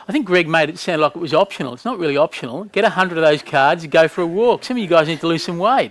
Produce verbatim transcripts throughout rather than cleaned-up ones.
I think Greg made it sound like it was optional. It's not really optional. Get a hundred of those cards and go for a walk. Some of you guys need to lose some weight.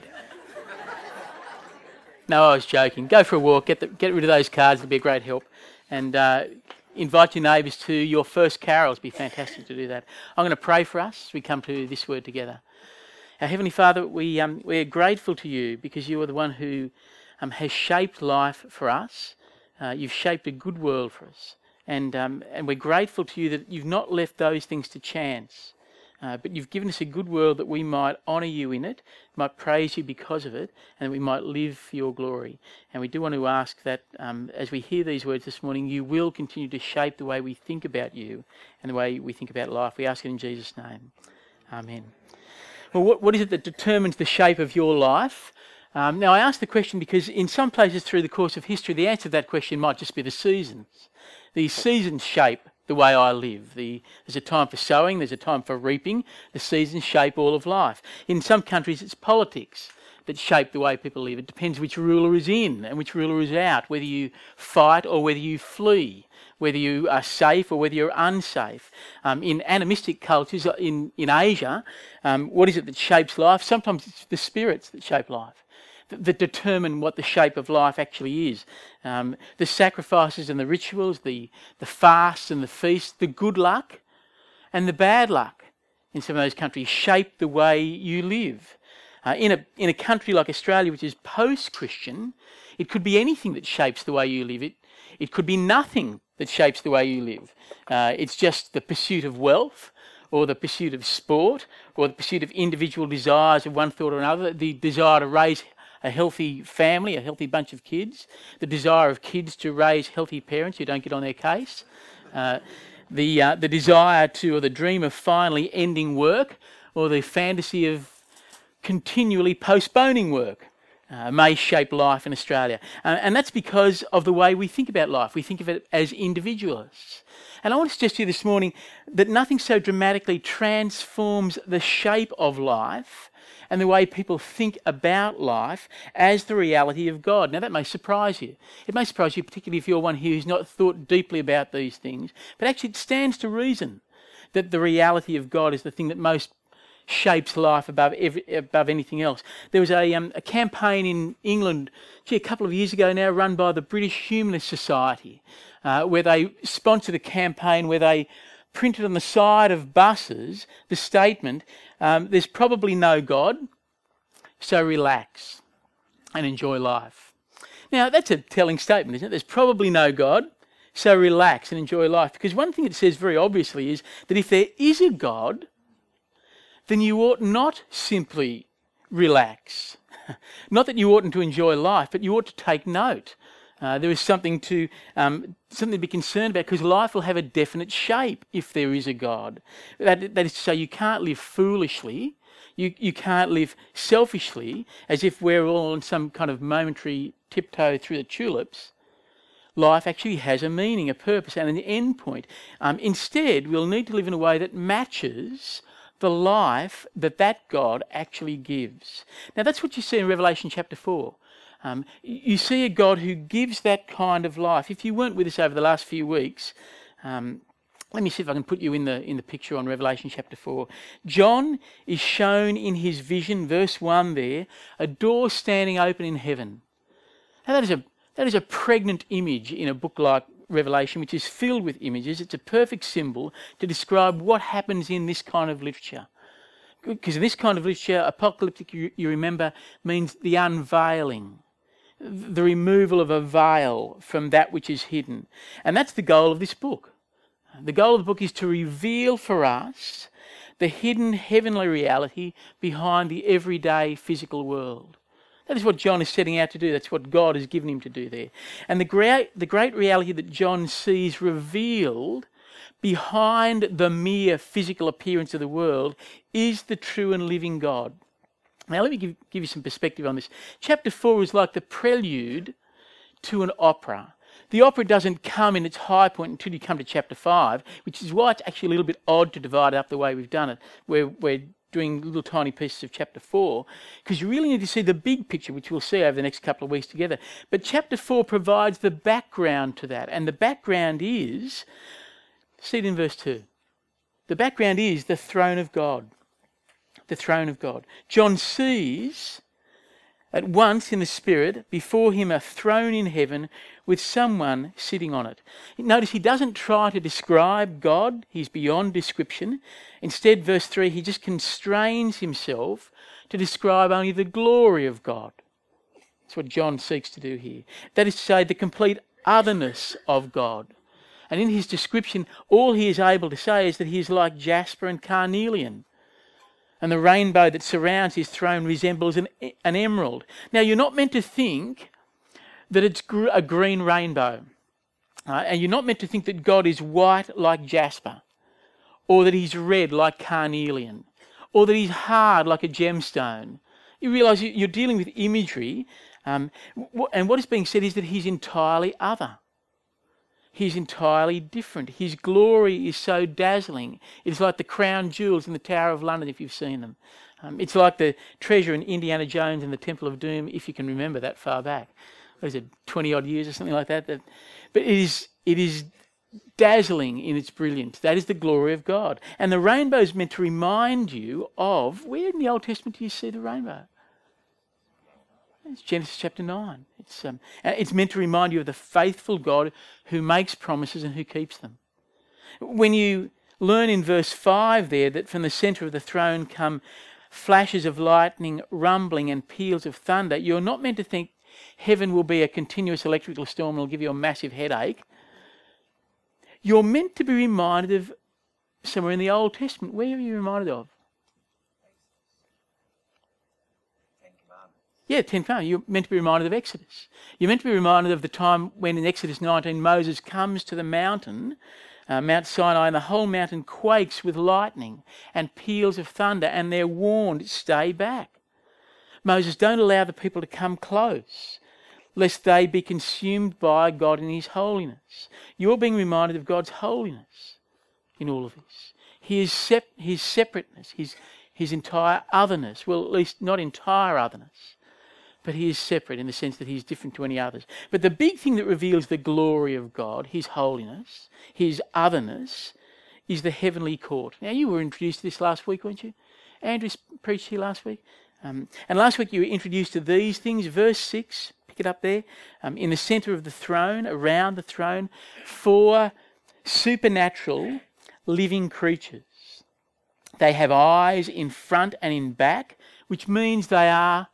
No, I was joking. Go for a walk. Get the, get rid of those cards. It'll be a great help. And uh, invite your neighbours to your first carol. It'll be fantastic to do that. I'm going to pray for us as we come to this word together. Our Heavenly Father, we um, we're grateful to you because you are the one who um, has shaped life for us. Uh, you've shaped a good world for us. And um, and we're grateful to you that you've not left those things to chance. Uh, but you've given us a good world that we might honour you in it, might praise you because of it, and that we might live for your glory. And we do want to ask that um, as we hear these words this morning, you will continue to shape the way we think about you and the way we think about life. We ask it in Jesus' name. Amen. Well, what, what is it that determines the shape of your life? Um, now, I ask the question because in some places through the course of history, the answer to that question might just be the seasons. The seasons shape the way I live. The, there's a time for sowing, there's a time for reaping. The seasons shape all of life. In some countries, it's politics that shape the way people live. It depends which ruler is in and which ruler is out, whether you fight or whether you flee, whether you are safe or whether you're unsafe. Um, in animistic cultures in, in Asia, um, what is it that shapes life? Sometimes it's the spirits that shape life, that determine what the shape of life actually is. Um, the sacrifices and the rituals, the, the fasts and the feasts, the good luck and the bad luck in some of those countries shape the way you live. Uh, in a in a country like Australia, which is post-Christian, it could be anything that shapes the way you live. It, it could be nothing that shapes the way you live. Uh, it's just the pursuit of wealth, or the pursuit of sport, or the pursuit of individual desires of one thought or another, the desire to raise a healthy family, a healthy bunch of kids, the desire of kids to raise healthy parents who don't get on their case, uh, the uh, the desire to, or the dream of finally ending work, or the fantasy of continually postponing work uh, may shape life in Australia. Uh, and that's because of the way we think about life. We think of it as individualists. And I want to suggest to you this morning that nothing so dramatically transforms the shape of life and the way people think about life as the reality of God. Now, that may surprise you. It may surprise you, particularly if you're one here who's not thought deeply about these things. But actually, it stands to reason that the reality of God is the thing that most shapes life above every, above anything else. There was a, um, a campaign in England, gee, a couple of years ago now, run by the British Humanist Society, uh, where they sponsored a campaign where they printed on the side of buses the statement, um, there's probably no God, so relax and enjoy life. Now, that's a telling statement, isn't it? There's probably no God, so relax and enjoy life. Because one thing it says very obviously is that if there is a God, then you ought not simply relax. Not that you oughtn't to enjoy life, but you ought to take note. Uh, there is something to um, something to be concerned about, because life will have a definite shape if there is a God. That, that is to say, you can't live foolishly, you, you can't live selfishly, as if we're all on some kind of momentary tiptoe through the tulips. Life actually has a meaning, a purpose, and an end point. Um, instead, we'll need to live in a way that matches the life that that God actually gives. Now, that's what you see in Revelation chapter four. Um, you see a God who gives that kind of life. If you weren't with us over the last few weeks, um, let me see if I can put you in the in the picture on Revelation chapter four. John is shown in his vision, verse one there, a door standing open in heaven. Now, that is a that is a pregnant image in a book like Revelation, which is filled with images. It's a perfect symbol to describe what happens in this kind of literature. Because in this kind of literature, apocalyptic, you, you remember, means the unveiling, the removal of a veil from that which is hidden. And that's the goal of this book. The goal of the book is to reveal for us the hidden heavenly reality behind the everyday physical world. That is what John is setting out to do. That's what God has given him to do there. And the great, the great reality that John sees revealed behind the mere physical appearance of the world is the true and living God. Now, let me give, give you some perspective on this. Chapter four is like the prelude to an opera. The opera doesn't come in its high point until you come to chapter five, which is why it's actually a little bit odd to divide it up the way we've done it, where we're doing little tiny pieces of chapter four, because you really need to see the big picture, which we'll see over the next couple of weeks together. But chapter four provides the background to that, and the background is, see it in verse two. The background is the throne of God. The throne of God. John sees at once in the Spirit before him a throne in heaven with someone sitting on it. Notice he doesn't try to describe God. He's beyond description. Instead, verse three, he just constrains himself to describe only the glory of God. That's what John seeks to do here. That is to say, the complete otherness of God. And in his description, all he is able to say is that he is like jasper and carnelian. And the rainbow that surrounds his throne resembles an, an emerald. Now, you're not meant to think that it's gr- a green rainbow. Uh, and you're not meant to think that God is white like jasper, or that he's red like carnelian, or that he's hard like a gemstone. You realise you're dealing with imagery, um, and what is being said is that he's entirely other. He's entirely different. His glory is so dazzling. It's like the crown jewels in the Tower of London, if you've seen them. Um, it's like the treasure in Indiana Jones and the Temple of Doom, if you can remember that far back. What is it, twenty odd years or something like that? that but it is, it is dazzling in its brilliance. That is the glory of God. And the rainbow is meant to remind you of, where in the Old Testament do you see the rainbow? It's Genesis chapter nine. It's, um, it's meant to remind you of the faithful God who makes promises and who keeps them. When you learn in verse five there that from the centre of the throne come flashes of lightning, rumbling and peals of thunder, you're not meant to think heaven will be a continuous electrical storm and will give you a massive headache. You're meant to be reminded of somewhere in the Old Testament. Where are you reminded of? Yeah, Ten Commandments. You're meant to be reminded of Exodus. You're meant to be reminded of the time when in Exodus nineteen Moses comes to the mountain, uh, Mount Sinai, and the whole mountain quakes with lightning and peals of thunder, and they're warned, stay back. Moses, don't allow the people to come close, lest they be consumed by God in his holiness. You're being reminded of God's holiness in all of this. His, sep- his separateness, his, his entire otherness. Well, at least not entire otherness. But he is separate in the sense that he's different to any others. But the big thing that reveals the glory of God, his holiness, his otherness, is the heavenly court. Now, you were introduced to this last week, weren't you? Andrew preached here last week. Um, and last week you were introduced to these things. Verse six, pick it up there. Um, in the centre of the throne, around the throne, four supernatural living creatures. They have eyes in front and in back, which means they are,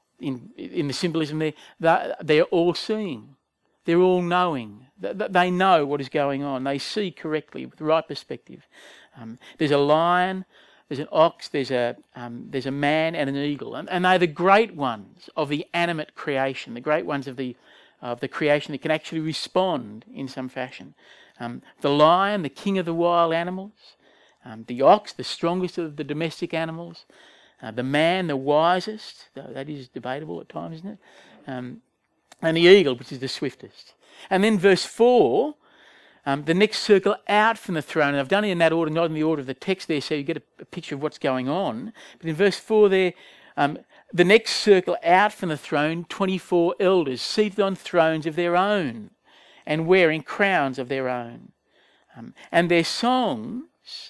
in in the symbolism there, they're, they're all seeing. They're all knowing. They know what is going on. They see correctly with the right perspective. Um, there's a lion, there's an ox, there's a um, there's a man and an eagle. And, and they're the great ones of the animate creation, the great ones of the of the creation that can actually respond in some fashion. Um, the lion, the king of the wild animals. Um, the ox, the strongest of the domestic animals. Uh, the man, the wisest, though that is debatable at times, isn't it? Um, and the eagle, which is the swiftest. And then verse four, um, the next circle out from the throne. And I've done it in that order, not in the order of the text there, so you get a, a picture of what's going on. But in verse four there, um, the next circle out from the throne, twenty-four elders seated on thrones of their own and wearing crowns of their own. Um, and their songs,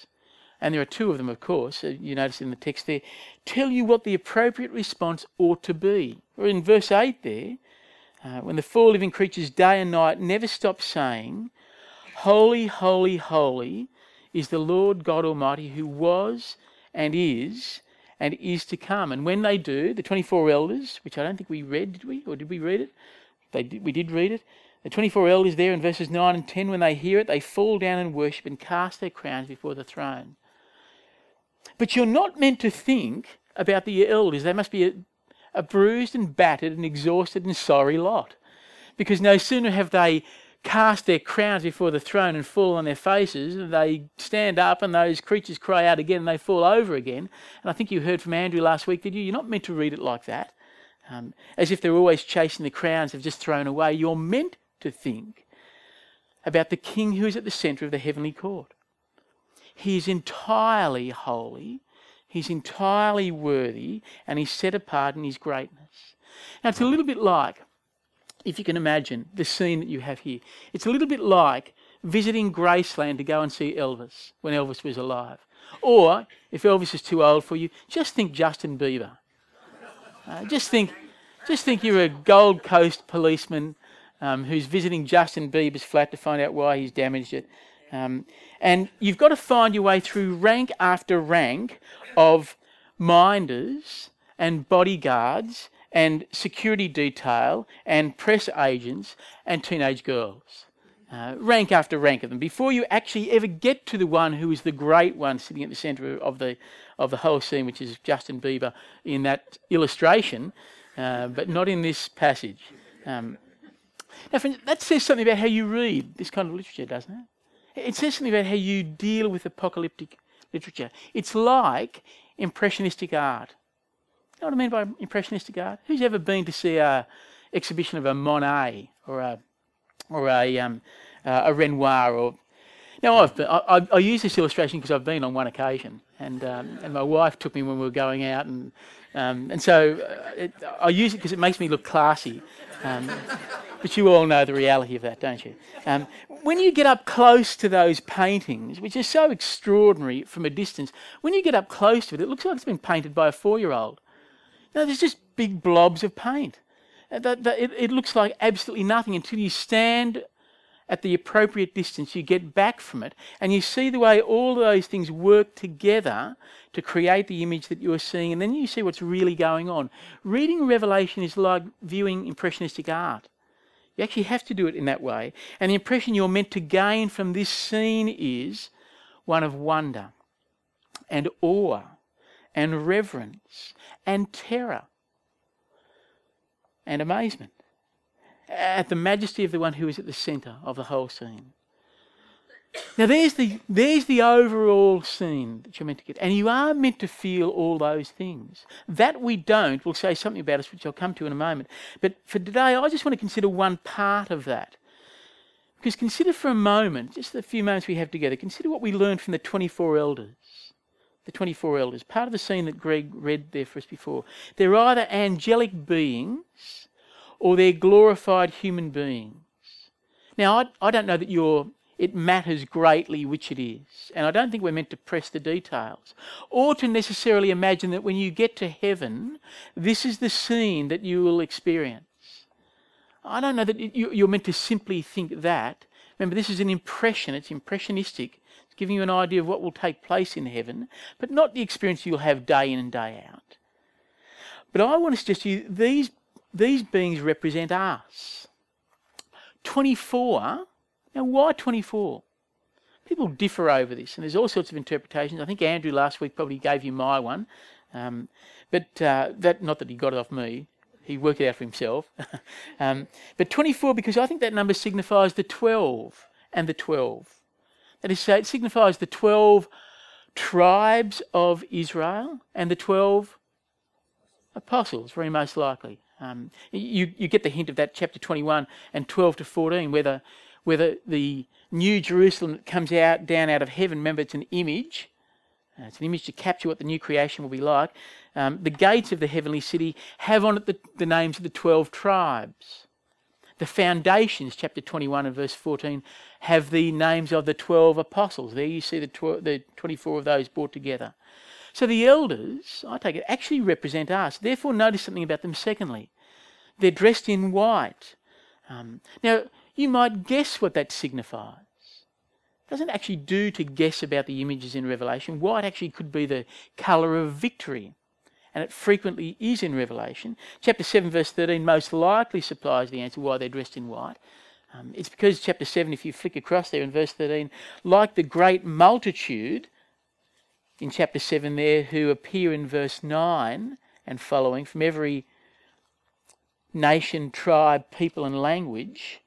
and there are two of them, of course, you notice in the text there, tell you what the appropriate response ought to be. Or in verse eight there, uh, when the four living creatures day and night never stop saying, holy, holy, holy is the Lord God Almighty who was and is and is to come. And when they do, the twenty-four elders, which I don't think we read, did we? Or did we read it? They did, we did read it. The twenty-four elders there in verses nine and ten, when they hear it, they fall down and worship and cast their crowns before the throne. But you're not meant to think about the elders. They must be a, a bruised and battered and exhausted and sorry lot. Because no sooner have they cast their crowns before the throne and fall on their faces, they stand up and those creatures cry out again and they fall over again. And I think you heard from Andrew last week, did you? You're not meant to read it like that, um, as if they're always chasing the crowns they've just thrown away. You're meant to think about the King who is at the centre of the heavenly court. He is entirely holy, he's entirely worthy, and he's set apart in his greatness. Now, it's a little bit like, if you can imagine the scene that you have here, it's a little bit like visiting Graceland to go and see Elvis when Elvis was alive. Or, if Elvis is too old for you, just think Justin Bieber. Uh, just think just think you're a Gold Coast policeman um, who's visiting Justin Bieber's flat to find out why he's damaged it. Um, and you've got to find your way through rank after rank of minders and bodyguards and security detail and press agents and teenage girls. Uh, rank after rank of them, before you actually ever get to the one who is the great one sitting at the centre of the of the whole scene, which is Justin Bieber in that illustration, uh, but not in this passage. Um, now, friends, that says something about how you read this kind of literature, doesn't it? It says something about how you deal with apocalyptic literature. It's like impressionistic art. You know what I mean by impressionistic art? Who's ever been to see a exhibition of a Monet or a or a um, uh, a Renoir? Or now I've been, I, I, I use this illustration because I've been on one occasion, and um, and my wife took me when we were going out, and um, and so uh, it, I use it because it makes me look classy. Um, but you all know the reality of that, don't you? Um, when you get up close to those paintings, which are so extraordinary from a distance, when you get up close to it, it looks like it's been painted by a four-year-old. No, there's just big blobs of paint. That, that, it, it looks like absolutely nothing until you stand at the appropriate distance, you get back from it, and you see the way all those things work together to create the image that you're seeing, and then you see what's really going on. Reading Revelation is like viewing impressionistic art. You actually have to do it in that way, and the impression you're meant to gain from this scene is one of wonder and awe and reverence and terror and amazement at the majesty of the one who is at the centre of the whole scene. Now there's the there's the overall scene that you're meant to get, and you are meant to feel all those things. That we don't will say something about us, which I'll come to in a moment. But for today, I just want to consider one part of that. Because consider for a moment, just the few moments we have together, consider what we learned from the twenty-four elders. The twenty-four elders, part of the scene that Greg read there for us before. They're either angelic beings or they're glorified human beings. Now, I, I don't know that you're, it matters greatly which it is, and I don't think we're meant to press the details, or to necessarily imagine that when you get to heaven, this is the scene that you will experience. I don't know that it, you, you're meant to simply think that. Remember, this is an impression, it's impressionistic. It's giving you an idea of what will take place in heaven, but not the experience you'll have day in and day out. But I want to suggest to you, these These beings represent us. twenty-four, now why twenty-four? People differ over this, and there's all sorts of interpretations. I think Andrew last week probably gave you my one, um, but uh, that not that he got it off me, he worked it out for himself. um, but twenty-four, because I think that number signifies the twelve and the twelve. That is to say, it signifies the twelve tribes of Israel and the twelve apostles, very most likely. Um, you, you get the hint of that, chapter twenty-one and twelve to fourteen, where the, where the, the new Jerusalem that comes out down out of heaven, remember it's an image, uh, it's an image to capture what the new creation will be like. Um, the gates of the heavenly city have on it the, the names of the twelve tribes. The foundations, chapter twenty-one and verse fourteen, have the names of the twelve apostles. There you see the, tw- the twenty-four of those brought together. So the elders, I take it, actually represent us. Therefore, notice something about them secondly. They're dressed in white. Um, now, you might guess what that signifies. It doesn't actually do to guess about the images in Revelation. White actually could be the colour of victory, and it frequently is in Revelation. Chapter seven, verse thirteen, most likely supplies the answer why they're dressed in white. Um, it's because chapter seven, if you flick across there in verse thirteen, like the great multitude in chapter seven there, who appear in verse nine and following from every nation, tribe, people and language,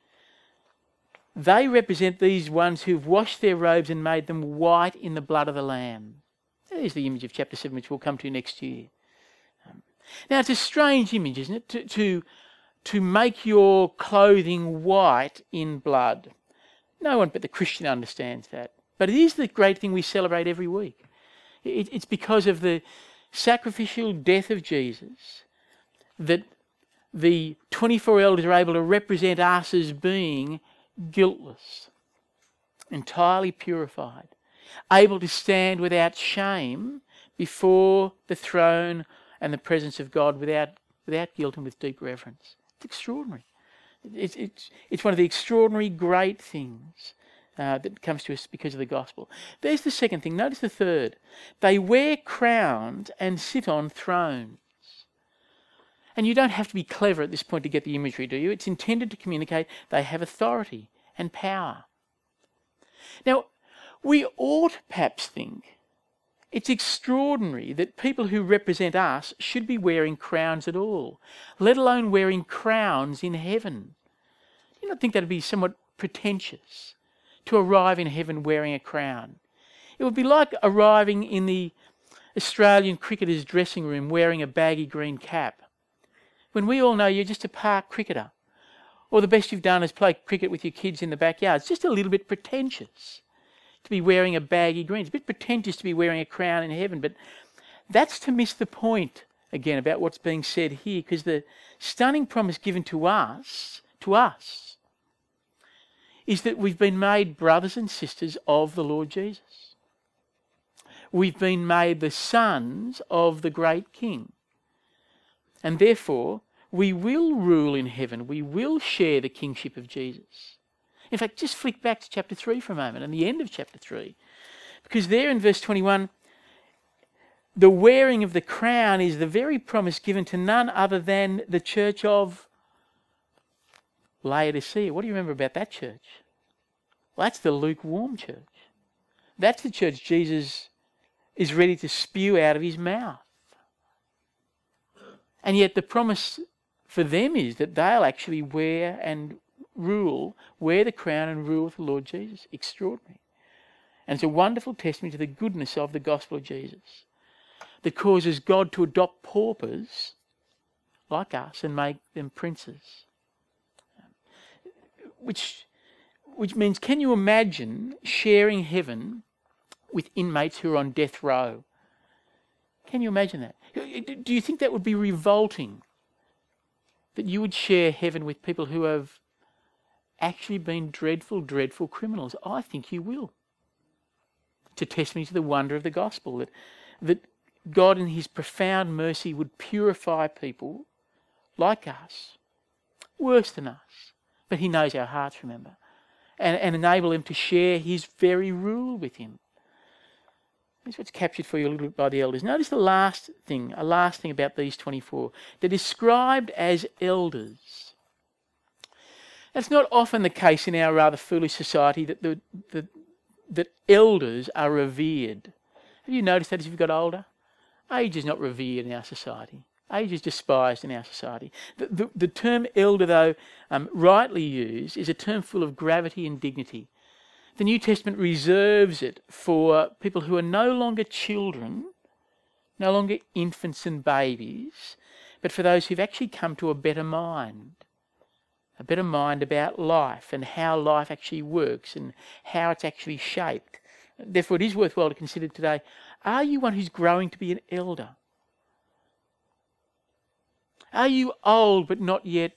they represent these ones who've washed their robes and made them white in the blood of the Lamb. There's the image of chapter seven, which we'll come to next year. Um, now, it's a strange image, isn't it, to, to, to make your clothing white in blood. No one but the Christian understands that. But it is the great thing we celebrate every week. It's because of the sacrificial death of Jesus that the twenty-four elders are able to represent us as being guiltless. entirely purified, able to stand without shame before the throne and the presence of God without, without guilt and with deep reverence. It's extraordinary. It's, it's, it's one of the extraordinary great things uh, that comes to us because of the gospel. There's the second thing. Notice the third. They wear crowns and sit on thrones. And you don't have to be clever at this point to get the imagery, do you? It's intended to communicate they have authority and power. Now, we ought perhaps think it's extraordinary that people who represent us should be wearing crowns at all, let alone wearing crowns in heaven. Do you not think that would be somewhat pretentious to arrive in heaven wearing a crown? It would be like arriving in the Australian cricketer's dressing room wearing a baggy green cap, when we all know you're just a park cricketer, or the best you've done is play cricket with your kids in the backyard. It's just a little bit pretentious to be wearing a baggy green. It's a bit pretentious to be wearing a crown in heaven, but that's to miss the point, again, about what's being said here, because the stunning promise given to us, to us, is that we've been made brothers and sisters of the Lord Jesus. We've been made the sons of the great King. And therefore, we will rule in heaven. We will share the kingship of Jesus. In fact, just flick back to chapter three for a moment and the end of chapter three. Because there in verse twenty-one, the wearing of the crown is the very promise given to none other than the church of Laodicea. What do you remember about that church? Well, that's the lukewarm church. That's the church Jesus is ready to spew out of his mouth. And yet the promise for them is that they'll actually wear and rule, wear the crown and rule with the Lord Jesus. Extraordinary. And it's a wonderful testimony to the goodness of the gospel of Jesus that causes God to adopt paupers like us and make them princes. Which, which means, can you imagine sharing heaven with inmates who are on death row? Can you imagine that? Do you think that would be revolting? That you would share heaven with people who have actually been dreadful, dreadful criminals? I think you will. It's a testimony to the wonder of the gospel, that, that God in his profound mercy would purify people like us, worse than us, but he knows our hearts, remember, and, and enable them to share his very rule with him. That's what's captured for you a little bit by the elders. Notice the last thing, a last thing about these twenty-four. They're described as elders. That's not often the case in our rather foolish society that the, the that elders are revered. Have you noticed that as you've got older? Age is not revered in our society. Age is despised in our society. The, the, the term elder, though um, rightly used, is a term full of gravity and dignity. The New Testament reserves it for people who are no longer children, no longer infants and babies, but for those who've actually come to a better mind, a better mind about life and how life actually works and how it's actually shaped. Therefore, it is worthwhile to consider today, are you one who's growing to be an elder? Are you old but not yet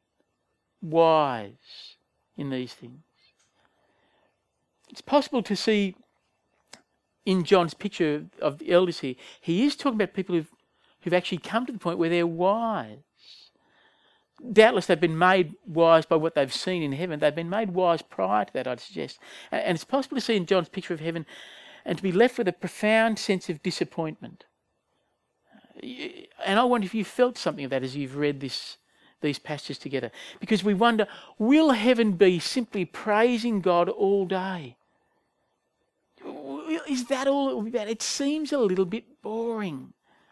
wise in these things? It's possible to see in John's picture of the elders here, he is talking about people who've, who've actually come to the point where they're wise. Doubtless they've been made wise by what they've seen in heaven. They've been made wise prior to that, I'd suggest. And, and it's possible to see in John's picture of heaven and to be left with a profound sense of disappointment. And I wonder if you felt something of that as you've read this, these passages together. Because we wonder, will heaven be simply praising God all day? Is that all it will be about? It seems a little bit boring.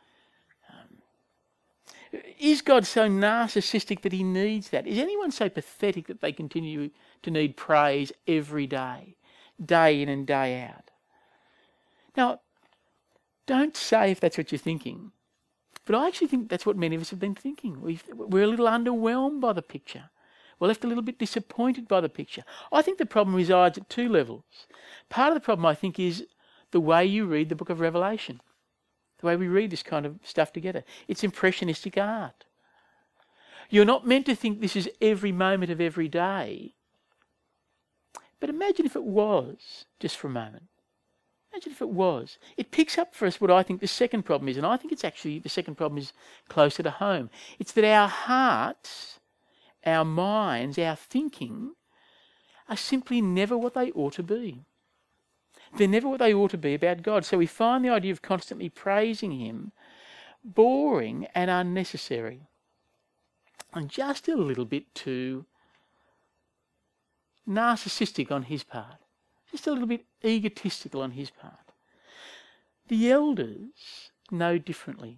Um, is God so narcissistic that he needs that? Is anyone so pathetic that they continue to need praise every day, day in and day out? Now, don't say if that's what you're thinking. But I actually think that's what many of us have been thinking. We've, we're a little underwhelmed by the picture. We're left a little bit disappointed by the picture. I think the problem resides at two levels. Part of the problem, I think, is the way you read the book of Revelation, the way we read this kind of stuff together. It's impressionistic art. You're not meant to think this is every moment of every day, But imagine if it was, just for a moment. Imagine if it was. It picks up for us what I think the second problem is, and I think it's actually, the second problem is closer to home. It's that our hearts, our minds, our thinking are simply never what they ought to be. They're never what they ought to be about God. So we find the idea of constantly praising him boring and unnecessary, and just a little bit too narcissistic on his part. Just a little bit egotistical on his part. The elders know differently.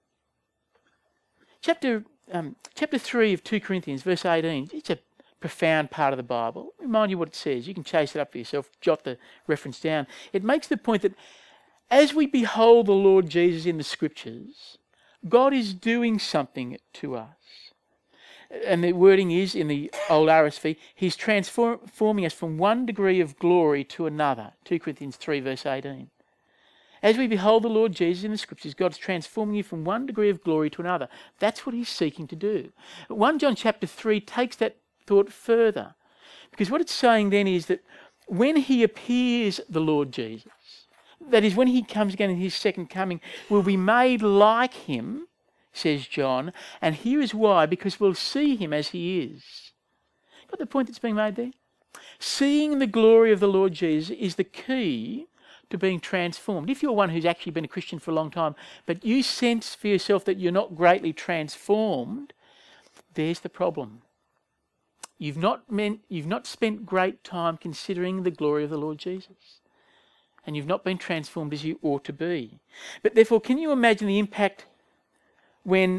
Chapter um, chapter three of two Corinthians, verse eighteen, it's a profound part of the Bible. Remind you what it says. You can chase it up for yourself, jot the reference down. It makes the point that as we behold the Lord Jesus in the Scriptures, God is doing something to us. And the wording is, in the old R S V, he's transforming us from one degree of glory to another. two Corinthians three, verse eighteen. As we behold the Lord Jesus in the Scriptures, God's transforming you from one degree of glory to another. That's what he's seeking to do. First John chapter three takes that thought further. Because what it's saying then is that when he appears, the Lord Jesus, that is, when he comes again in his second coming, will be made like him, says John, and here is why, because we'll see him as he is. Got the point that's being made there? Seeing the glory of the Lord Jesus is the key to being transformed. If you're one who's actually been a Christian for a long time, but you sense for yourself that you're not greatly transformed, there's the problem. You've not meant, you've not spent great time considering the glory of the Lord Jesus. And you've not been transformed as you ought to be. But therefore, can you imagine the impact when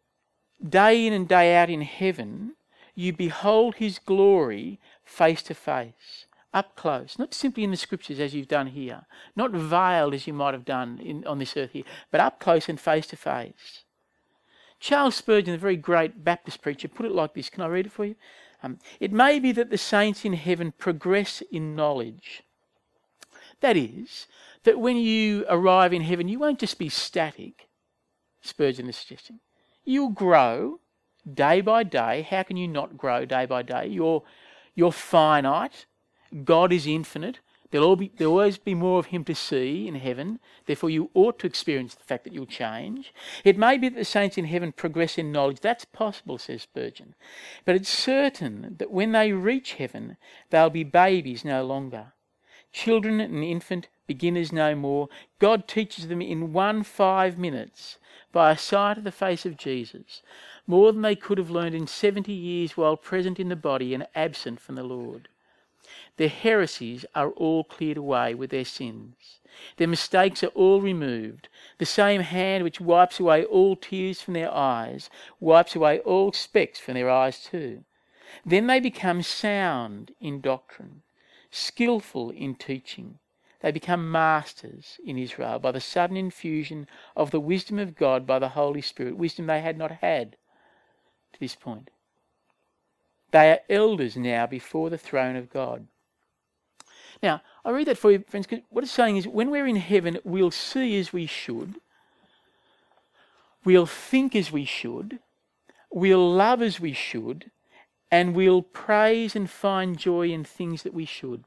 day in and day out in heaven, you behold his glory face to face, up close, not simply in the Scriptures as you've done here, not veiled as you might have done in, on this earth here, but up close and face to face. Charles Spurgeon, the very great Baptist preacher, put it like this. Can I read it for you? Um, it may be that the saints in heaven progress in knowledge. That is, that when you arrive in heaven, you won't just be static, Spurgeon is suggesting. You'll grow day by day. How can you not grow day by day? You're, you're finite. God is infinite. There'll, all be, there'll always be more of him to see in heaven. Therefore, you ought to experience the fact that you'll change. It may be that the saints in heaven progress in knowledge. That's possible, says Spurgeon. But it's certain that when they reach heaven, they'll be babies no longer. Children and infant, beginners no more. God teaches them in one five minutes by a sight of the face of Jesus, more than they could have learned in seventy years while present in the body and absent from the Lord. Their heresies are all cleared away with their sins. Their mistakes are all removed. The same hand which wipes away all tears from their eyes wipes away all specks from their eyes too. Then they become sound in doctrine, skillful in teaching. They become masters in Israel by the sudden infusion of the wisdom of God by the Holy Spirit, wisdom they had not had to this point. They are elders now before the throne of God. Now, I read that for you, friends, because what it's saying is when we're in heaven, we'll see as we should, we'll think as we should, we'll love as we should, and we'll praise and find joy in things that we should.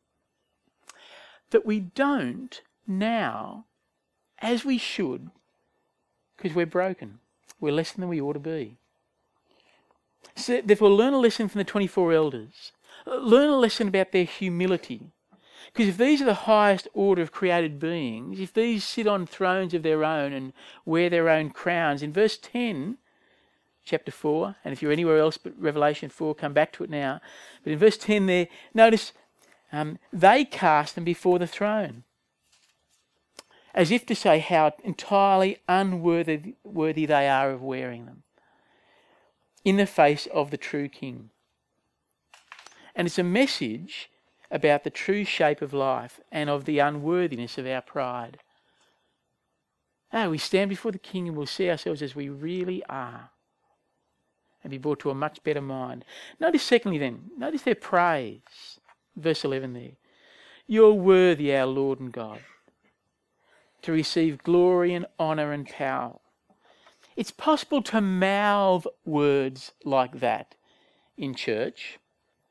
That we don't now as we should, because we're broken. We're less than we ought to be. So therefore, learn a lesson from the twenty-four elders. Learn a lesson about their humility. Because if these are the highest order of created beings, if these sit on thrones of their own and wear their own crowns, in verse ten, chapter four, and if you're anywhere else but Revelation four, come back to it now. But in verse ten there, notice um, they cast them before the throne, as if to say how entirely unworthy worthy they are of wearing them, in the face of the true King. And it's a message about the true shape of life and of the unworthiness of our pride. Ah, we stand before the King and we'll see ourselves as we really are and be brought to a much better mind. Notice secondly then, notice their praise. Verse eleven there. You're worthy, our Lord and God, to receive glory and honour and power. It's possible to mouth words like that in church.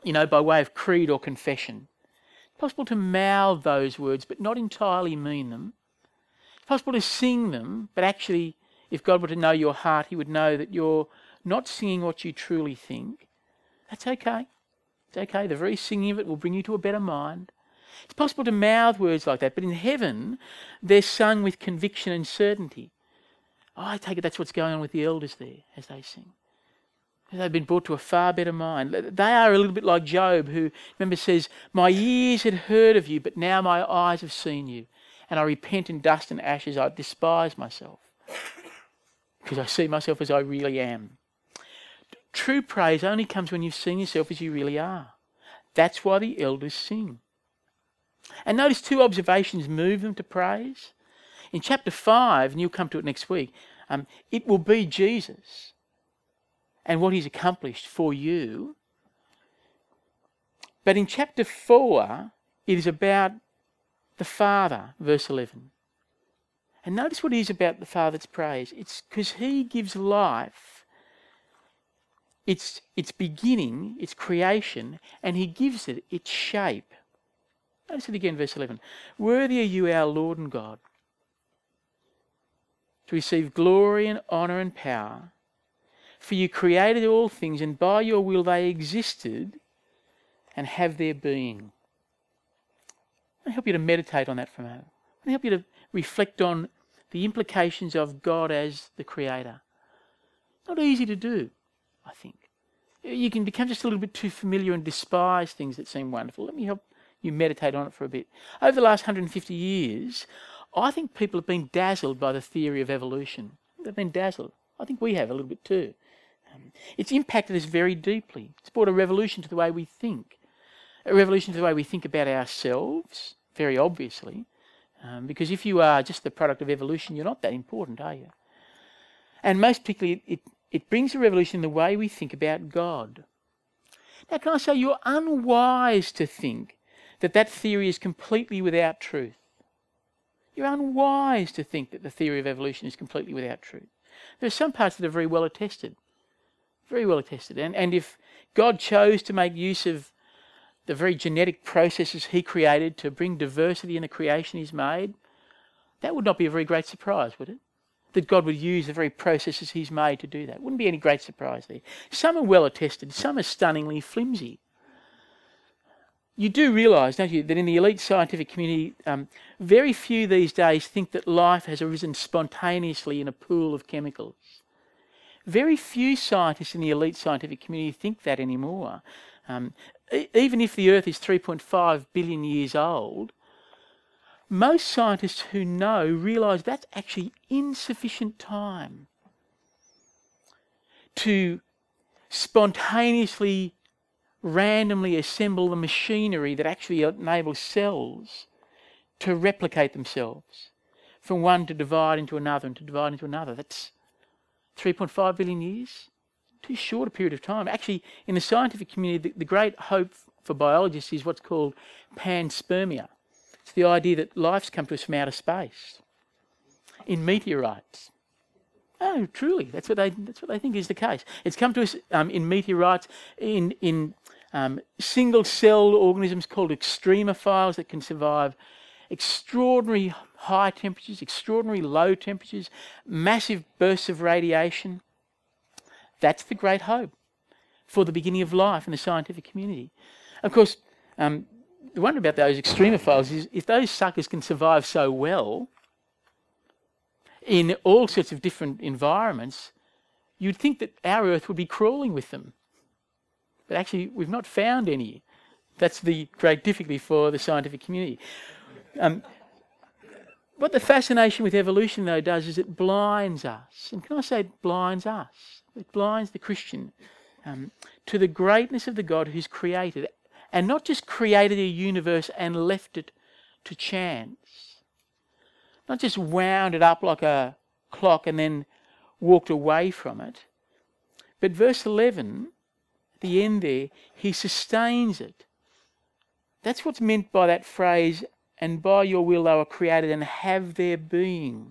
you know, by way of creed or confession. It's possible to mouth those words but not entirely mean them. It's possible to sing them, but actually, if God were to know your heart, he would know that you're not singing what you truly think. That's okay. It's okay. The very singing of it will bring you to a better mind. It's possible to mouth words like that, but in heaven, they're sung with conviction and certainty. Oh, I take it that's what's going on with the elders there as they sing. They've been brought to a far better mind. They are a little bit like Job, who, remember, says, my ears had heard of you, but now my eyes have seen you. And I repent in dust and ashes. I despise myself because I see myself as I really am. True praise only comes when you've seen yourself as you really are. That's why the elders sing. And notice two observations move them to praise. In chapter five, and you'll come to it next week, um, it will be Jesus and what he's accomplished for you. But in chapter four, it is about the Father, verse eleven. And notice what it is about the Father's praise. It's because he gives life, its, its beginning, its creation, and he gives it its shape. Notice it again, verse eleven. Worthy are you, our Lord and God, to receive glory and honour and power. For you created all things, and by your will they existed and have their being. I help you to meditate on that for a moment. I help you to reflect on the implications of God as the Creator. Not easy to do, I think. You can become just a little bit too familiar and despise things that seem wonderful. Let me help you meditate on it for a bit. Over the last one hundred fifty years, I think people have been dazzled by the theory of evolution. They've been dazzled. I think we have a little bit too. Um, it's impacted us very deeply. It's brought a revolution to the way we think. A revolution to the way we think about ourselves, very obviously. Um, because if you are just the product of evolution, you're not that important, are you? And most particularly, it, it brings a revolution in the way we think about God. Now, can I say, you're unwise to think that that theory is completely without truth. You're unwise to think that the theory of evolution is completely without truth. There are some parts that are very well attested. Very well attested. And, and if God chose to make use of the very genetic processes he created to bring diversity in the creation he's made, that would not be a very great surprise, would it? That God would use the very processes he's made to do that. Wouldn't be any great surprise there. Some are well attested, some are stunningly flimsy. You do realise, don't you, that in the elite scientific community, um, very few these days think that life has arisen spontaneously in a pool of chemicals. Very few scientists in the elite scientific community think that anymore. Um, e- even if the Earth is three point five billion years old, most scientists who know realise that's actually insufficient time to spontaneously, randomly assemble the machinery that actually enables cells to replicate themselves, from one to divide into another and to divide into another. That's three point five billion years. Too short a period of time. Actually, in the scientific community, the, the great hope for biologists is what's called panspermia. It's the idea that life's come to us from outer space, in meteorites. Oh, truly, that's what they that's what they think is the case. It's come to us um, in meteorites, in in um, single-celled organisms called extremophiles that can survive extraordinary high temperatures, extraordinary low temperatures, massive bursts of radiation. That's the great hope for the beginning of life in the scientific community. Of course, um, the wonder about those extremophiles is if those suckers can survive so well in all sorts of different environments, you'd think that our Earth would be crawling with them. But actually, we've not found any. That's the great difficulty for the scientific community. Um, what the fascination with evolution, though, does is it blinds us. And can I say it blinds us? It blinds the Christian um, to the greatness of the God who's created, and not just created a universe and left it to chance. Not just wound it up like a clock and then walked away from it. But verse eleven, at the end there, he sustains it. That's what's meant by that phrase, and by your will they were created and have their being.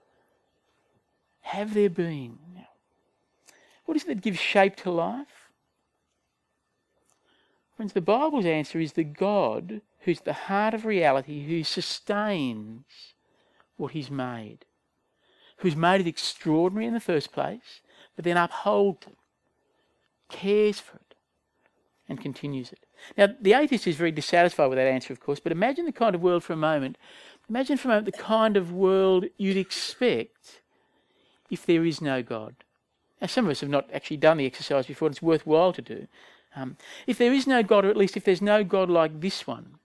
Have their being. What is it that gives shape to life? Friends, the Bible's answer is the God who's the heart of reality, who sustains what he's made, who's made it extraordinary in the first place, but then upholds it, cares for it, and continues it. Now, the atheist is very dissatisfied with that answer, of course, but imagine the kind of world for a moment. Imagine for a moment the kind of world you'd expect if there is no God. Now, some of us have not actually done the exercise before, and it's worthwhile to do. Um, if there is no God, or at least if there's no God like this one,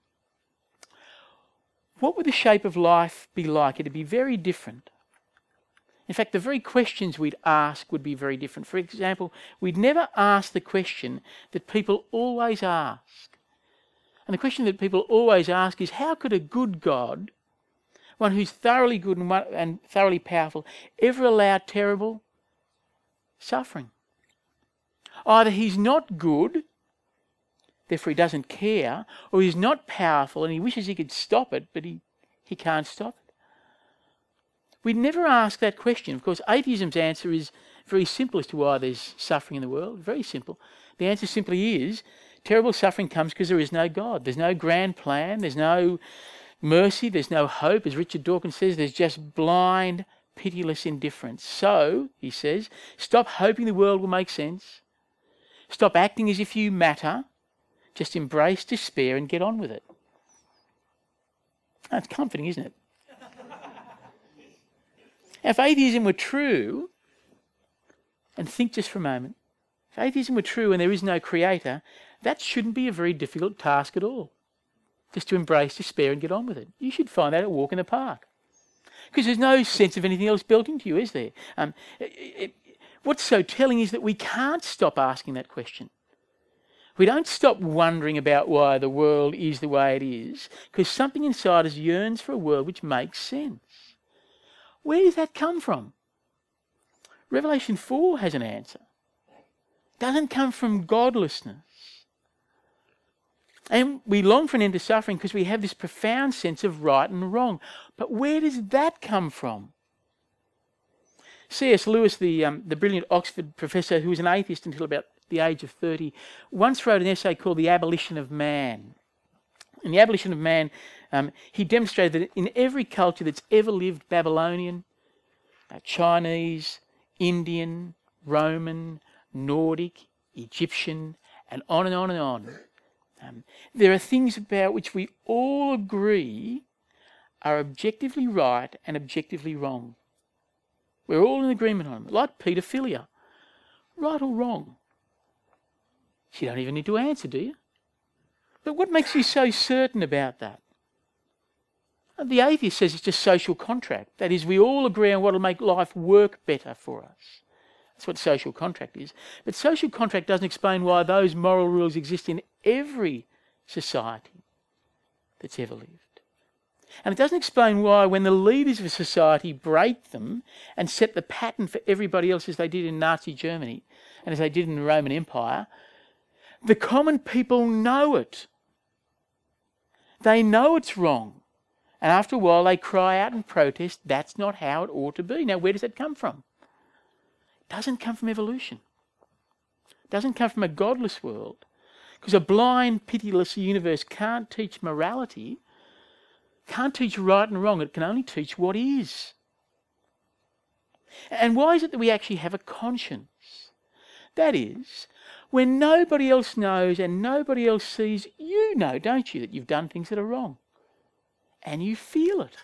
what would the shape of life be like? It'd be very different. In fact, the very questions we'd ask would be very different. For example, we'd never ask the question that people always ask. And the question that people always ask is, how could a good God, one who's thoroughly good and, one, and thoroughly powerful, ever allow terrible suffering? Either he's not good, therefore he doesn't care, or he's not powerful and he wishes he could stop it, but he, he can't stop it. We never ask that question. Of course, atheism's answer is very simple as to why there's suffering in the world. Very simple. The answer simply is terrible suffering comes because there is no God. There's no grand plan. There's no mercy. There's no hope. As Richard Dawkins says, there's just blind, pitiless indifference. So, he says, stop hoping the world will make sense. Stop acting as if you matter. Just embrace despair and get on with it. That's comforting, isn't it? Now, if atheism were true, and think just for a moment, if atheism were true and there is no creator, that shouldn't be a very difficult task at all. Just to embrace despair and get on with it. You should find that a walk in the park. Because there's no sense of anything else built into you, is there? Um, it, it, what's so telling is that we can't stop asking that question. We don't stop wondering about why the world is the way it is, because something inside us yearns for a world which makes sense. Where does that come from? Revelation four has an answer. It doesn't come from godlessness. And we long for an end to suffering because we have this profound sense of right and wrong. But where does that come from? C S Lewis, the, um, the brilliant Oxford professor who was an atheist until about the age of thirty, once wrote an essay called The Abolition of Man. In The Abolition of Man, um, he demonstrated that in every culture that's ever lived, Babylonian, uh, Chinese, Indian, Roman, Nordic, Egyptian, and on and on and on, um, there are things about which we all agree are objectively right and objectively wrong. We're all in agreement on them, like paedophilia. Right or wrong? You don't even need to answer, do you? But what makes you so certain about that? The atheist says it's just social contract. That is, we all agree on what will make life work better for us. That's what social contract is. But social contract doesn't explain why those moral rules exist in every society that's ever lived. And it doesn't explain why, when the leaders of a society break them and set the pattern for everybody else, as they did in Nazi Germany and as they did in the Roman Empire, the common people know it. They know it's wrong. And after a while they cry out and protest, that's not how it ought to be. Now, where does that come from? It doesn't come from evolution. It doesn't come from a godless world. Because a blind, pitiless universe can't teach morality, can't teach right and wrong. It can only teach what is. And why is it that we actually have a conscience? That is, when nobody else knows and nobody else sees, you know, don't you, that you've done things that are wrong. And you feel it.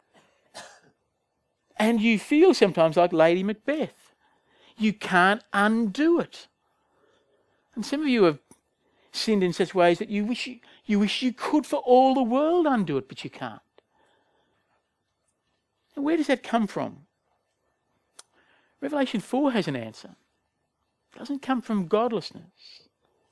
And you feel sometimes like Lady Macbeth. You can't undo it. And some of you have sinned in such ways that you wish you, you wish you could for all the world undo it, but you can't. And where does that come from? Revelation four has an answer. It doesn't come from godlessness.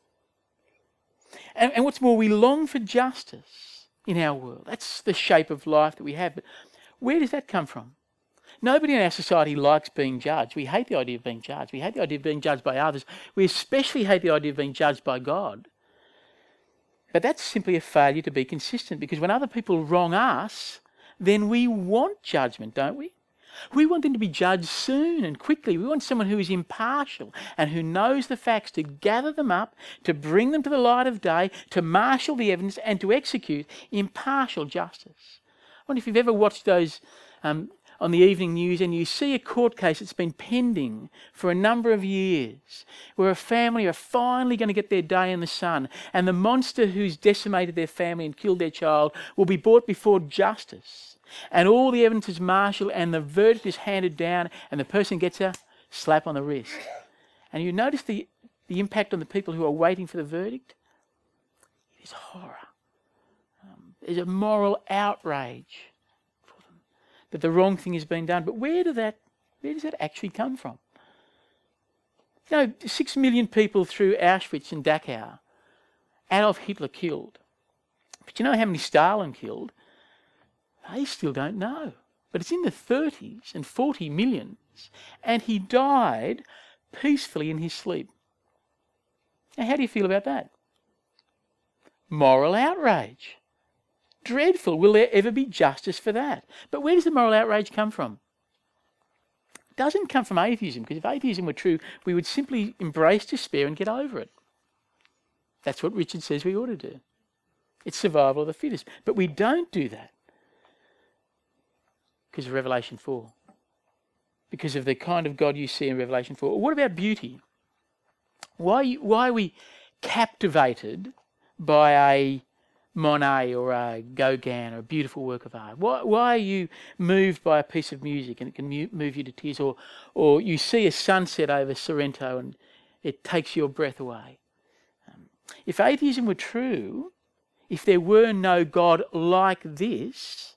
And, and what's more, we long for justice in our world. That's the shape of life that we have. But where does that come from? Nobody in our society likes being judged. We hate the idea of being judged. We hate the idea of being judged by others. We especially hate the idea of being judged by God. But that's simply a failure to be consistent, because when other people wrong us, then we want judgment, don't we? We want them to be judged soon and quickly. We want someone who is impartial and who knows the facts to gather them up, to bring them to the light of day, to marshal the evidence and to execute impartial justice. I wonder if you've ever watched those um, on the evening news and you see a court case that's been pending for a number of years, where a family are finally going to get their day in the sun, and the monster who's decimated their family and killed their child will be brought before justice. And all the evidence is marshalled and the verdict is handed down and the person gets a slap on the wrist. And you notice the, the impact on the people who are waiting for the verdict? It is horror. Um, there's a moral outrage for them that the wrong thing has been done. But where, do that, where does that actually come from? You know, six million people through Auschwitz and Dachau, Adolf Hitler killed. But you know how many Stalin killed? They still don't know. But it's in the thirties and forty millions. And he died peacefully in his sleep. Now, how do you feel about that? Moral outrage. Dreadful. Will there ever be justice for that? But where does the moral outrage come from? It doesn't come from atheism, because if atheism were true, we would simply embrace despair and get over it. That's what Richard says we ought to do. It's survival of the fittest. But we don't do that. Because of Revelation four. Because of the kind of God you see in Revelation four. What about beauty? Why, why are we captivated by a Monet or a Gauguin or a beautiful work of art? Why, why are you moved by a piece of music and it can move you to tears? Or, or you see a sunset over Sorrento and it takes your breath away? Um, if atheism were true, if there were no God like this,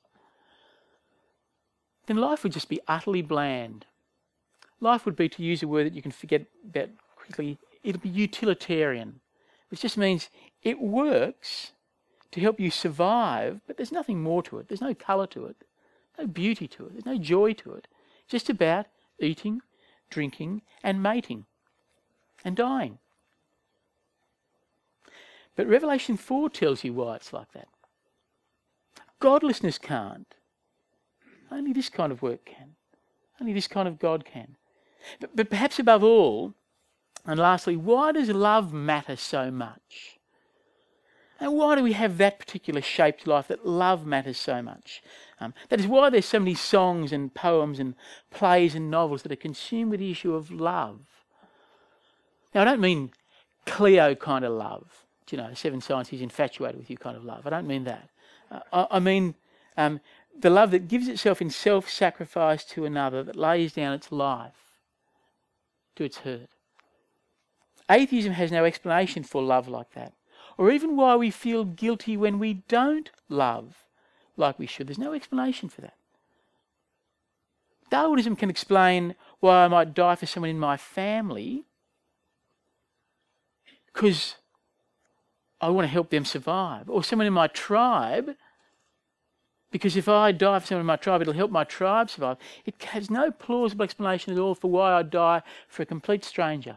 then life would just be utterly bland. Life would be, to use a word that you can forget about quickly, it'll be utilitarian, which just means it works to help you survive, but there's nothing more to it. There's no colour to it, no beauty to it, there's no joy to it. It's just about eating, drinking and mating and dying. But Revelation four tells you why it's like that. Godlessness can't. Only this kind of work can. Only this kind of God can. But, but perhaps above all, and lastly, why does love matter so much? And why do we have that particular shaped life, that love matters so much? Um, that is why there's so many songs and poems and plays and novels that are consumed with the issue of love. Now, I don't mean Cleo kind of love. You know, Seven Signs He's Infatuated With You kind of love. I don't mean that. Uh, I, I mean... Um, the love that gives itself in self-sacrifice to another, that lays down its life to its hurt. Atheism has no explanation for love like that, or even why we feel guilty when we don't love like we should. There's no explanation for that. Darwinism can explain why I might die for someone in my family because I want to help them survive, or someone in my tribe because if I die for someone in my tribe, it'll help my tribe survive. It has no plausible explanation at all for why I die for a complete stranger.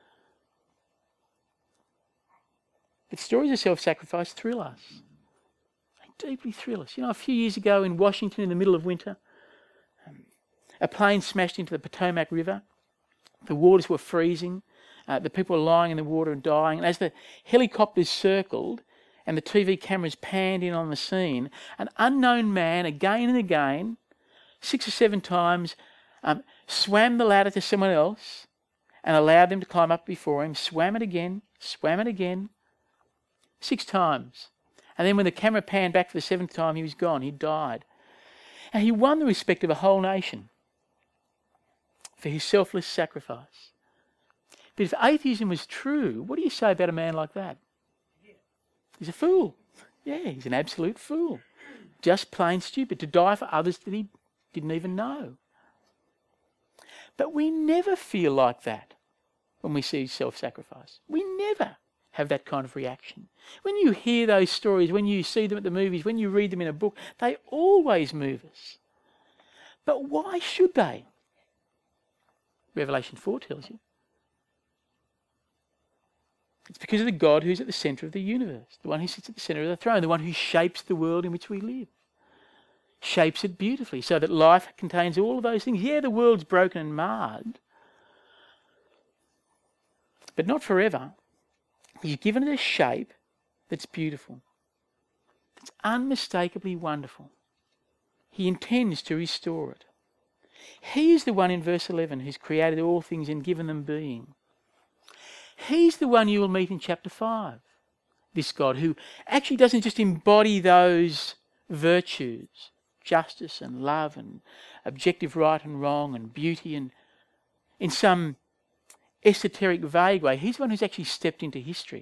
But stories of self-sacrifice thrill us. They deeply thrill us. You know, a few years ago in Washington, in the middle of winter, um, a plane smashed into the Potomac River. The waters were freezing. Uh, the people were lying in the water and dying. And as the helicopters circled, and the T V cameras panned in on the scene, an unknown man, again and again, six or seven times, um, swam the ladder to someone else and allowed them to climb up before him, swam it again, swam it again, six times. And then when the camera panned back for the seventh time, he was gone, he died. And he won the respect of a whole nation for his selfless sacrifice. But if atheism was true, what do you say about a man like that? He's a fool. Yeah, he's an absolute fool. Just plain stupid, to die for others that he didn't even know. But we never feel like that when we see self-sacrifice. We never have that kind of reaction. When you hear those stories, when you see them at the movies, when you read them in a book, they always move us. But why should they? Revelation four tells you. It's because of the God who's at the centre of the universe, the one who sits at the centre of the throne, the one who shapes the world in which we live. shapes it beautifully so that life contains all of those things. Yeah, the world's broken and marred, but not forever. He's given it a shape that's beautiful, that's unmistakably wonderful. He intends to restore it. He is the one in verse eleven who's created all things and given them being. He's the one you will meet in chapter five, this God who actually doesn't just embody those virtues, justice and love and objective right and wrong and beauty and in some esoteric, vague way. He's the one who's actually stepped into history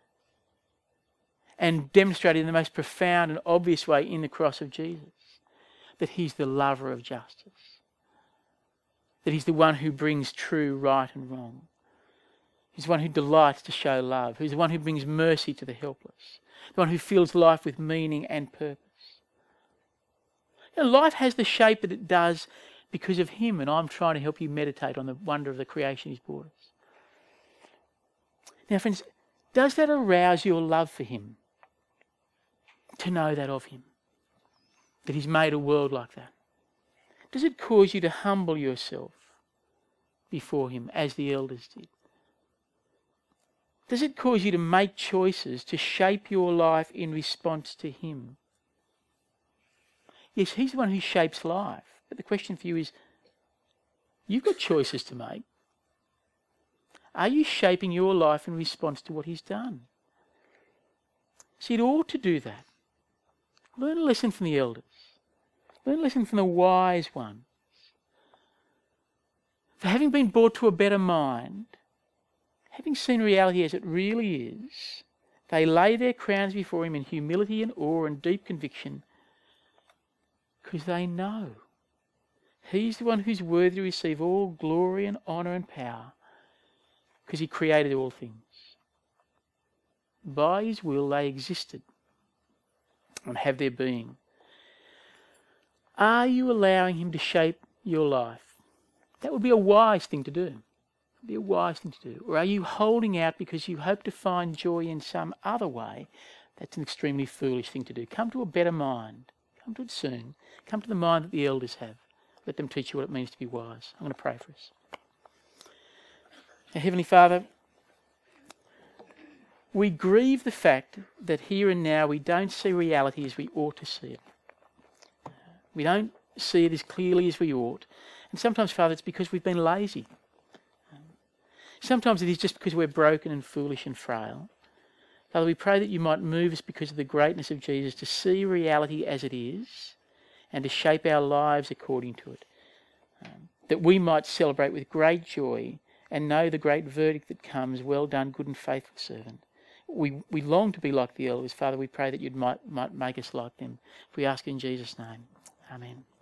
and demonstrated in the most profound and obvious way in the cross of Jesus that he's the lover of justice, that he's the one who brings true right and wrong. He's the one who delights to show love, who's the one who brings mercy to the helpless, the one who fills life with meaning and purpose. You know, life has the shape that it does because of him, and I'm trying to help you meditate on the wonder of the creation he's brought us. Now, friends, does that arouse your love for him? To know that of him, that he's made a world like that? Does it cause you to humble yourself before him as the elders did? Does it cause you to make choices to shape your life in response to him? Yes, he's the one who shapes life. But the question for you is, you've got choices to make. Are you shaping your life in response to what he's done? See, it ought to do that. Learn a lesson from the elders. Learn a lesson from the wise ones. For having been brought to a better mind, having seen reality as it really is, they lay their crowns before him in humility and awe and deep conviction because they know he's the one who's worthy to receive all glory and honour and power because he created all things. By his will they existed and have their being. Are you allowing him to shape your life? That would be a wise thing to do. Be a wise thing to do. Or are you holding out because you hope to find joy in some other way? That's an extremely foolish thing to do. Come to a better mind. Come to it soon. Come to the mind that the elders have. Let them teach you what it means to be wise. I'm going to pray for us. Now, Heavenly Father, we grieve the fact that here and now we don't see reality as we ought to see it. We don't see it as clearly as we ought. And sometimes, Father, it's because we've been lazy. Sometimes it is just because we're broken and foolish and frail. Father, we pray that you might move us because of the greatness of Jesus to see reality as it is and to shape our lives according to it. Um, that we might celebrate with great joy and know the great verdict that comes, well done, good and faithful servant. We we long to be like the elders. Father, we pray that you might, might make us like them. We ask in Jesus' name. Amen.